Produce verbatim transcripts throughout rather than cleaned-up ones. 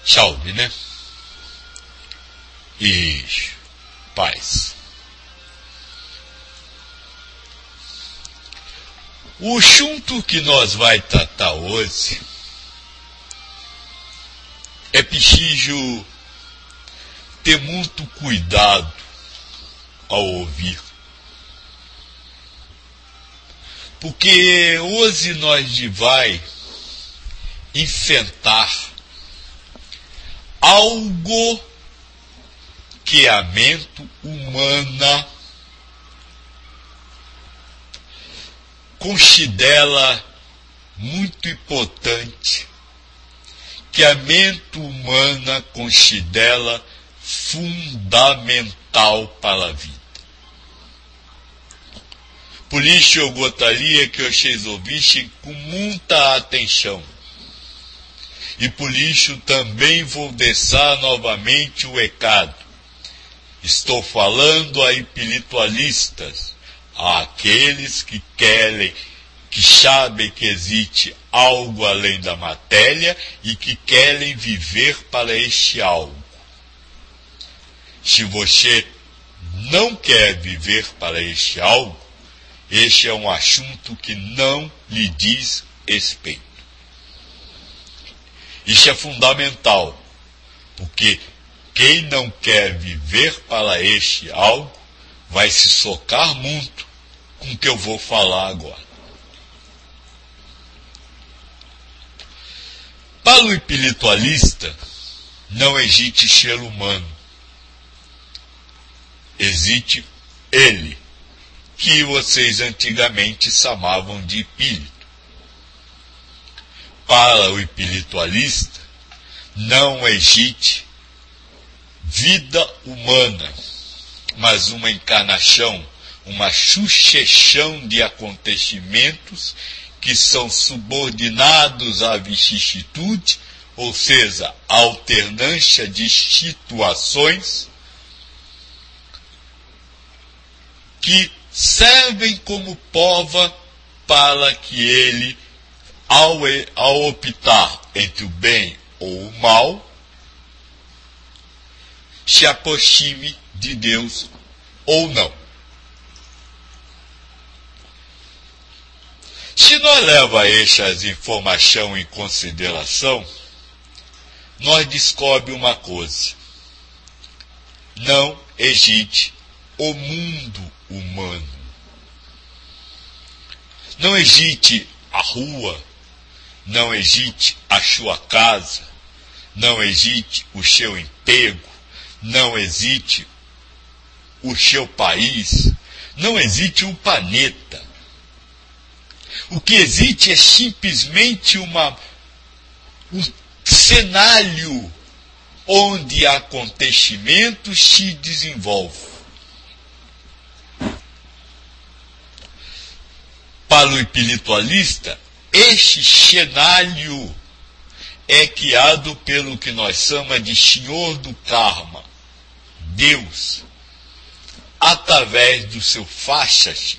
Salve, né? Isso. Paz. O assunto que nós vai tratar hoje é preciso ter muito cuidado ao ouvir. Porque hoje nós vai enfrentar algo que a mente humana considera muito importante, que a mente humana considera fundamental para a vida. Por isso eu gostaria que vocês ouvissem com muita atenção. E por isso também vou deixar novamente o recado. Estou falando a espiritualistas, àqueles que querem, que sabem que existe algo além da matéria e que querem viver para este algo. Se você não quer viver para este algo, este é um assunto que não lhe diz respeito. Isso é fundamental, porque quem não quer viver para este algo vai se socar muito com o que eu vou falar agora. Para o espiritualista, não existe ser humano. Existe ele, que vocês antigamente chamavam de espírito. Para o espiritualista, não existe vida humana, mas uma encarnação, uma sucessão de acontecimentos que são subordinados à vicissitude, ou seja, à alternância de situações que servem como prova para que ele, ao, ao optar entre o bem ou o mal, se aproxime de Deus ou não. Se nós levamos essas informações em consideração, nós descobrimos uma coisa. Não existe o mundo humano. Não existe a rua, não existe a sua casa, não existe o seu emprego, não existe o seu país, não existe um planeta. O que existe é simplesmente uma, um cenário onde acontecimentos se desenvolvem. Para o espiritualista, este cenário é criado pelo que nós chamamos de Senhor do Karma, Deus, através do seu faixa-se,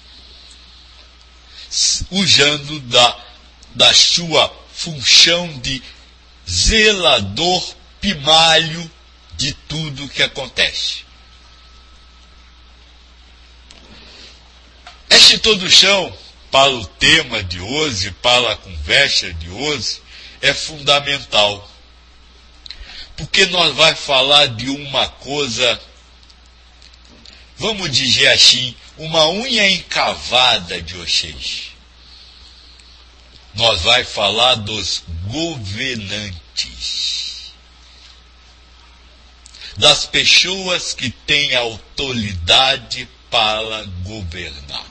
usando da, da sua função de zelador primário de tudo que acontece. Esta introdução para o tema de hoje, para a conversa de hoje, é fundamental. Porque nós vamos falar de uma coisa, vamos dizer assim, uma unha encavada de vocês. Nós vamos falar dos governantes. Das pessoas que têm autoridade para governar.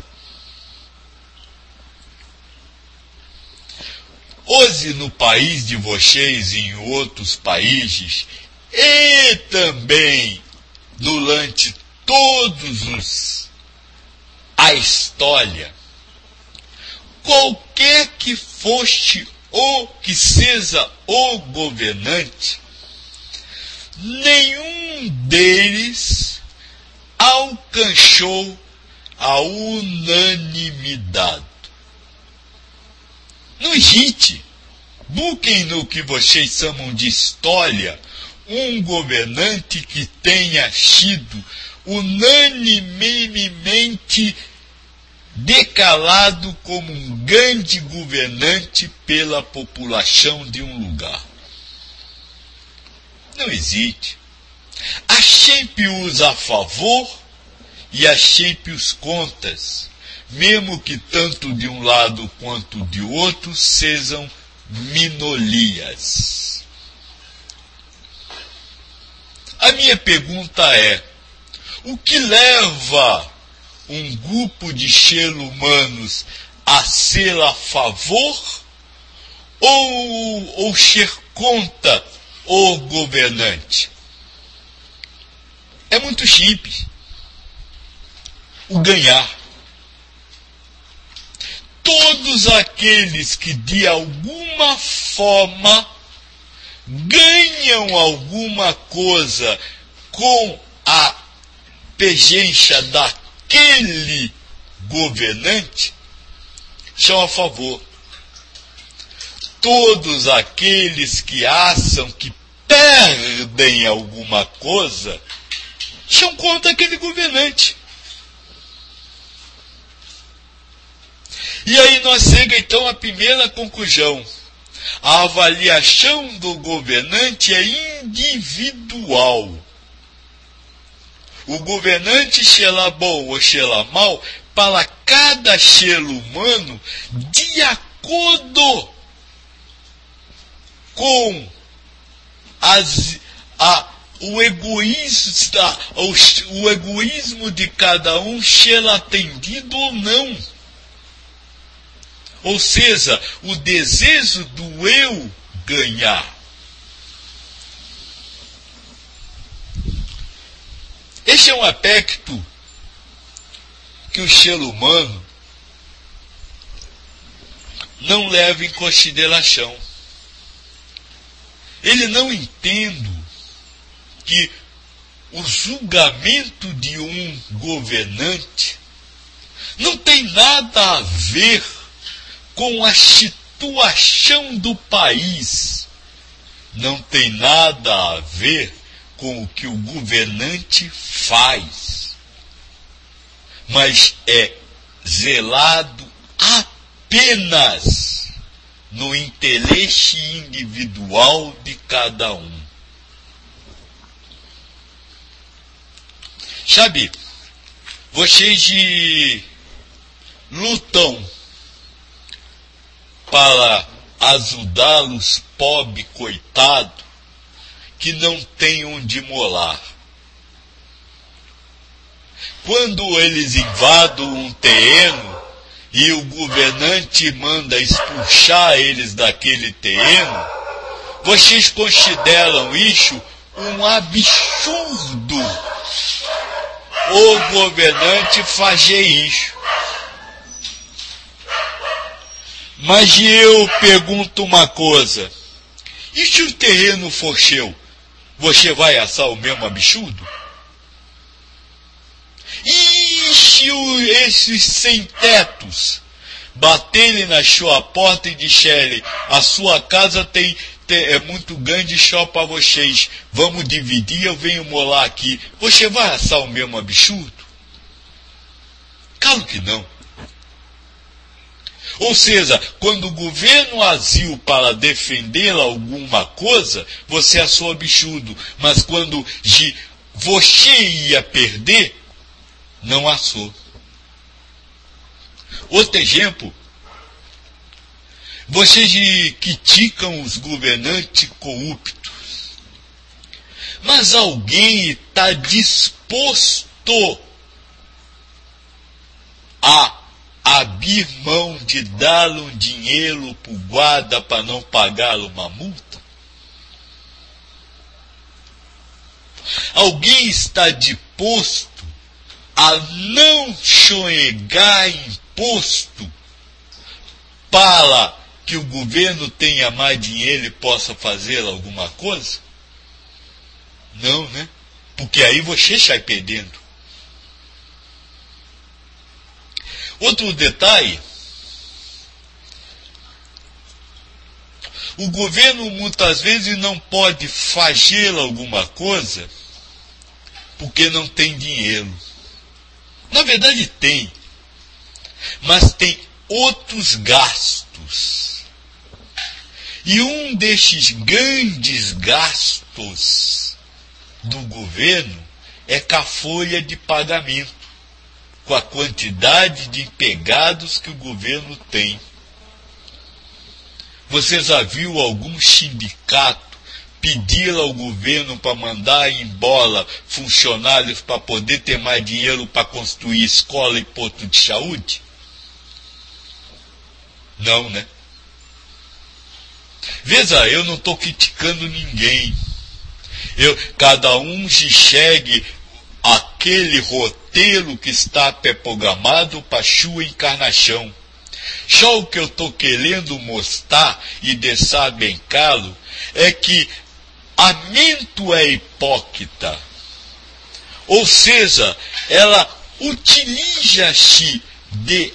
Hoje no país de vocês e em outros países, e também durante todos os a história, qualquer que fosse ou que seja o governante, nenhum deles alcançou a unanimidade. Não existe. Busquem no que vocês chamam de história um governante que tenha sido unanimemente declarado como um grande governante pela população de um lugar. Não existe. Há sempre os a favor e há sempre os contras, mesmo que tanto de um lado quanto de outro sejam minorias. A minha pergunta é: o que leva um grupo de seres humanos a ser a favor ou, ou ser contra o governante? É muito simples. O ganhar. Todos aqueles que de alguma forma ganham alguma coisa com a presença daquele governante são a favor. Todos aqueles que acham que perdem alguma coisa são contra aquele governante. E aí nós chegamos então à primeira conclusão. A avaliação do governante é individual. O governante será bom ou será mal para cada ser humano de acordo com as, a, o, egoísmo, o, o egoísmo de cada um ser atendido ou não. Ou seja, o desejo do eu ganhar. Esse é um aspecto que o ser humano não leva em consideração. Ele não entende que o julgamento de um governante não tem nada a ver com a situação do país, não tem nada a ver com o que o governante faz, mas é zelado apenas no interesse individual de cada um. Sabe, vocês lutam para ajudar os pobres coitados que não têm onde morar. Quando eles invadem um terreno e o governante manda expulsar eles daquele terreno, vocês consideram isso um absurdo o governante fazer isso. Mas eu pergunto uma coisa: e se o terreno for seu, você vai assar o mesmo absurdo? E se o, esses sem-tetos baterem na sua porta e disserem: a sua casa tem, tem, é muito grande só para vocês, vamos dividir, eu venho morar aqui, você vai assar o mesmo absurdo? Claro que não. Ou seja, quando o governo agiu para defender alguma coisa, você achou absurdo. Mas quando você ia perder, não achou. Outro exemplo, vocês criticam os governantes corruptos. Mas alguém está disposto a abrir mão de dar um dinheiro para o guarda para não pagar uma multa? Alguém está disposto a não sonegar imposto para que o governo tenha mais dinheiro e possa fazer alguma coisa? Não, né? Porque aí você sai perdendo. Outro detalhe: O governo muitas vezes não pode fazer alguma coisa porque não tem dinheiro. Na verdade tem, mas tem outros gastos. E um destes grandes gastos do governo é com a folha de pagamento, com a quantidade de empregados que o governo tem. Você já viu algum sindicato pedir ao governo para mandar embora funcionários para poder ter mais dinheiro para construir escola e posto de saúde? Não, né? Veja, eu não estou criticando ninguém. Eu, cada um se segue aquele roteiro que está pré-programado para sua encarnação. Só o que eu estou querendo mostrar e deixar bem claro é que a mente é hipócrita. Ou seja, ela utiliza-se de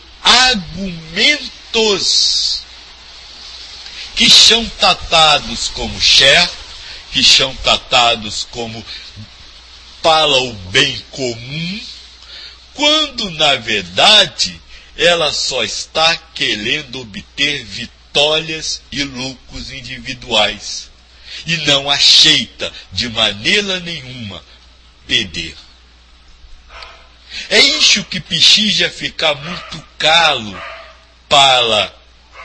argumentos que são tratados como certo, que são tratados como para o bem comum, quando na verdade ela só está querendo obter vitórias e lucros individuais e não aceita de maneira nenhuma perder. É isso que precisa ficar muito claro para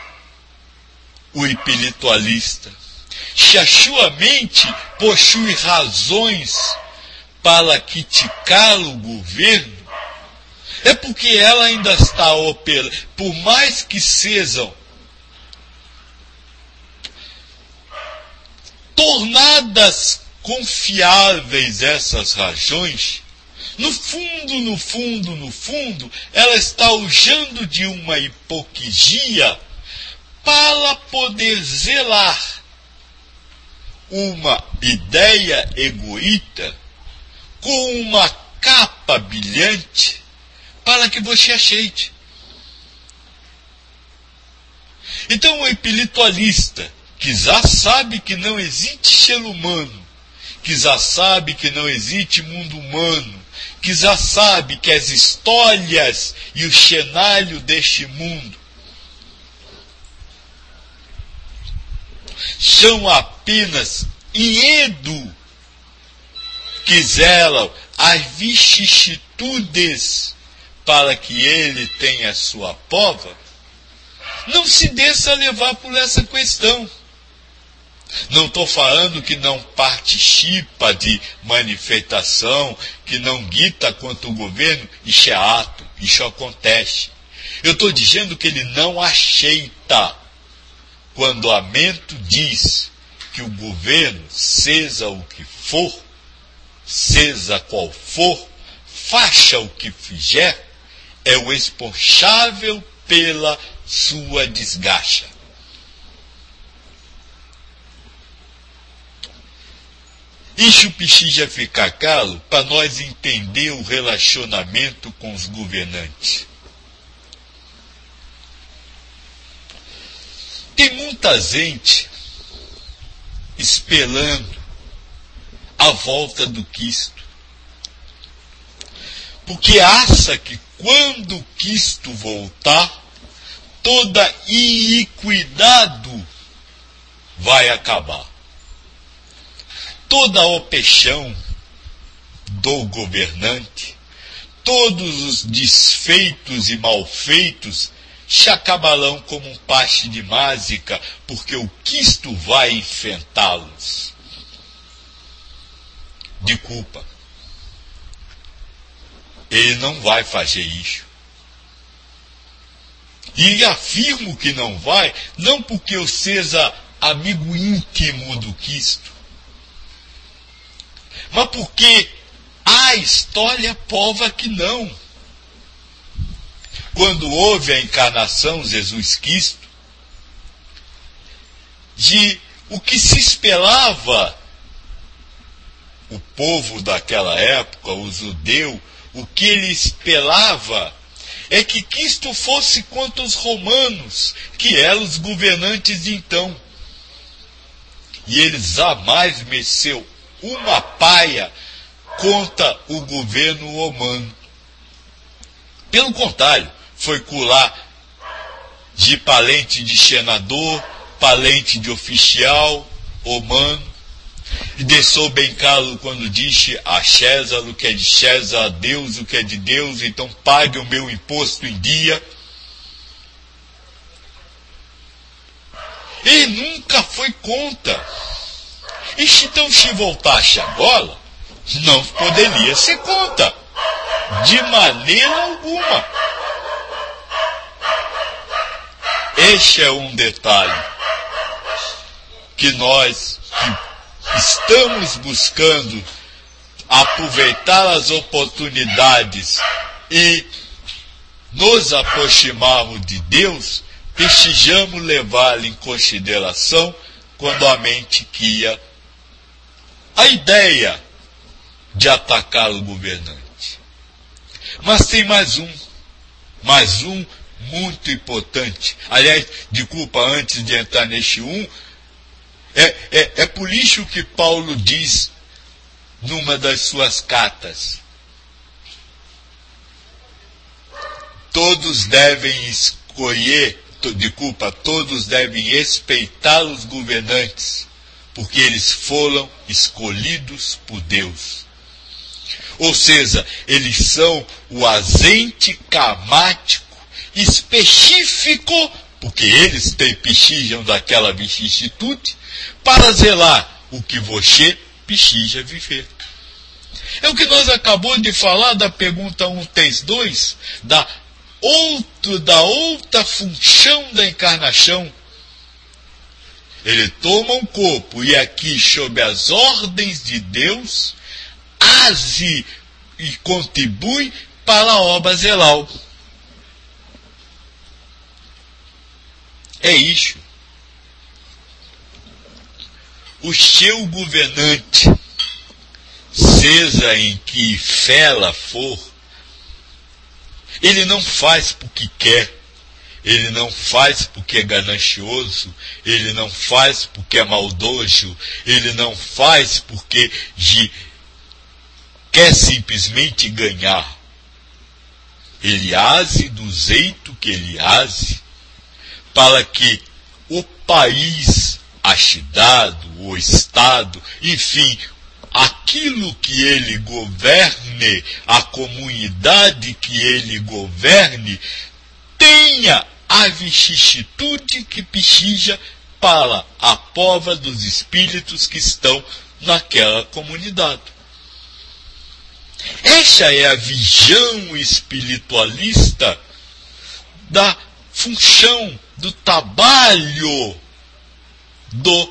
o espiritualista. Se a sua mente possui razões para criticar o governo, é porque ela ainda está operando, por mais que sejam tornadas confiáveis essas razões, no fundo, no fundo, no fundo, ela está usando de uma hipocrisia para poder zelar uma ideia egoísta com uma capa brilhante para que você aceite. Então o espiritualista, que já sabe que não existe ser humano, que já sabe que não existe mundo humano, que já sabe que as histórias e o cenário deste mundo são apenas enredo que zelam as vicissitudes para que ele tenha sua prova, não se deixa levar por essa questão. Não estou falando que não participa de manifestação, que não grita contra o governo. Isso é ato, isso acontece. Eu estou dizendo que ele não aceita quando a mente diz que o governo, seja o que for, seja qual for, faça o que fizer, é o responsável pela sua desgraça. Isso precisa ficar claro para nós entender o relacionamento com os governantes. Tem muita gente esperando a volta do Cristo, porque acha que quando Cristo voltar, toda iniquidade vai acabar. Toda a opressão do governante, todos os desfeitos e malfeitos se acabarão como um passe de mágica, porque o Cristo vai enfrentá-los de culpa. Ele não vai fazer isso. E afirmo que não vai, não porque eu seja amigo íntimo do Cristo, mas porque a história prova que não. Quando houve a encarnação de Jesus Cristo, de o que se esperava, o povo daquela época, o judeu, o que ele esperava é que Cristo fosse contra os romanos, que eram os governantes de então. e ele jamais mexeu uma paia contra o governo romano. Pelo contrário, foi colar de palente de senador, palente de oficial romano, e deixou bem claro quando disse a César o que é de César, a Deus o que é de Deus, então pague o meu imposto em dia. Ele nunca foi contra. E então, se voltasse agora, não poderia ser contra, de maneira alguma. Este é um detalhe que nós que estamos buscando aproveitar as oportunidades e nos aproximarmos de Deus, precisamos levá-lo em consideração quando a mente cria a ideia de atacar o governante. Mas tem mais um, mais um muito importante. Aliás, desculpa, antes de entrar neste um, é, é, é por isso que Paulo diz numa das suas cartas: todos devem escolher, desculpa, todos devem respeitar os governantes, porque eles foram escolhidos por Deus. Ou seja, eles são o agente camático específico, porque eles têm precisam daquela vicissitude, para zelar o que você precisa viver. É o que nós acabamos de falar da pergunta um três dois, da, outro, da outra função da encarnação. Ele toma um corpo e aqui, sob as ordens de Deus, age e contribui para a obra zelal. É isso. O seu governante, seja em que fela for, ele não faz porque quer, ele não faz porque é ganancioso, ele não faz porque é maldoso, ele não faz porque de, quer simplesmente ganhar. Ele age do jeito que ele age, para que o país, a cidade, o estado, enfim, aquilo que ele governe, a comunidade que ele governe, tenha a vicissitude que precisa para a prova dos espíritos que estão naquela comunidade. Essa é a visão espiritualista da função, do trabalho do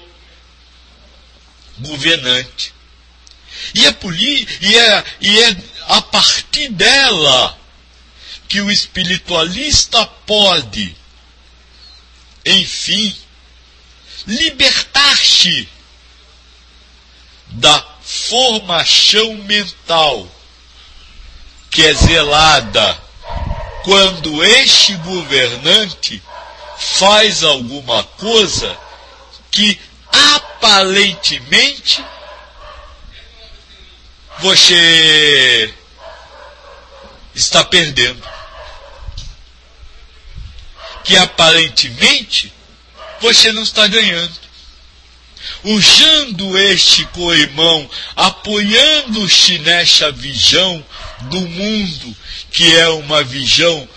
governante. E é, poli, e, é, e é a partir dela que o espiritualista pode, enfim, libertar-se da formação mental que é zelada quando este governante faz alguma coisa que aparentemente você está perdendo, que aparentemente você não está ganhando. Usando este co-irmão, apoiando-se nessa visão do mundo, que é uma visão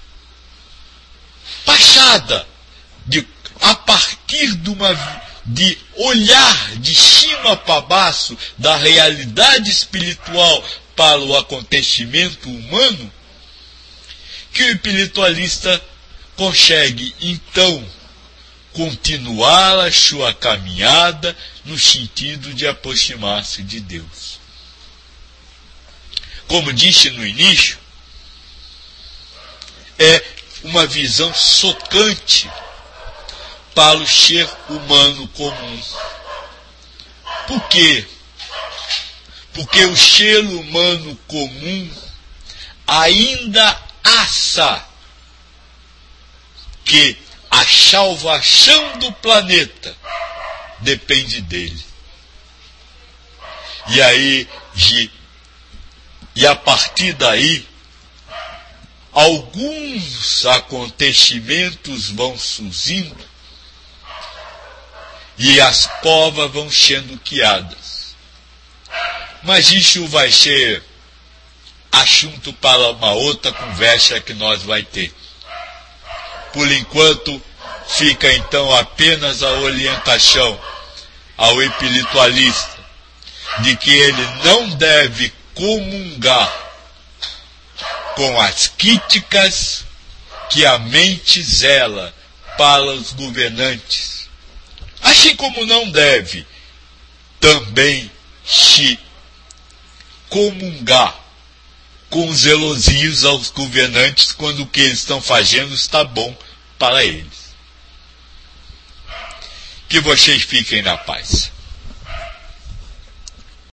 passada, de, a partir de, uma, de olhar de cima para baixo da realidade espiritual para o acontecimento humano, que o espiritualista consegue, então, continuar a sua caminhada no sentido de aproximar-se de Deus. Como disse no início, é uma visão chocante para o ser humano comum. Por quê? Porque o ser humano comum ainda acha que a salvação do planeta depende dele. E aí, e a partir daí, alguns acontecimentos vão surgindo e as covas vão sendo criadas. Mas isso vai ser assunto para uma outra conversa que nós vai ter. Por enquanto, fica então apenas a orientação ao espiritualista de que ele não deve comungar com as críticas que a mente zela para os governantes, assim como não deve também se comungar com os elogios aos governantes quando o que eles estão fazendo está bom para eles. Que vocês fiquem na paz.